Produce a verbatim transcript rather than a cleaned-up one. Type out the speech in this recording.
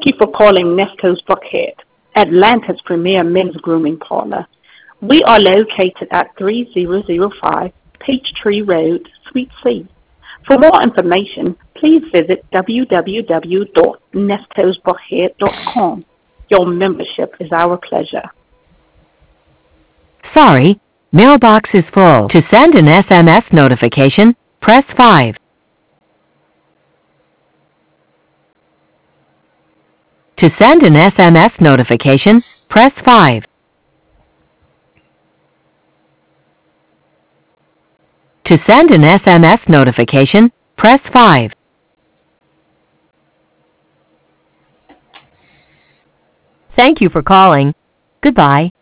Thank you for calling Nesto's Buckhead, Atlanta's premier men's grooming parlor. We are located at three thousand five Peachtree Road, Suite C. For more information, please visit w w w dot nestos buckhead dot com. Your membership is our pleasure. Sorry, mailbox is full. To send an S M S notification, press five. To send an S M S notification, press five. To send an S M S notification, press five. Thank you for calling. Goodbye.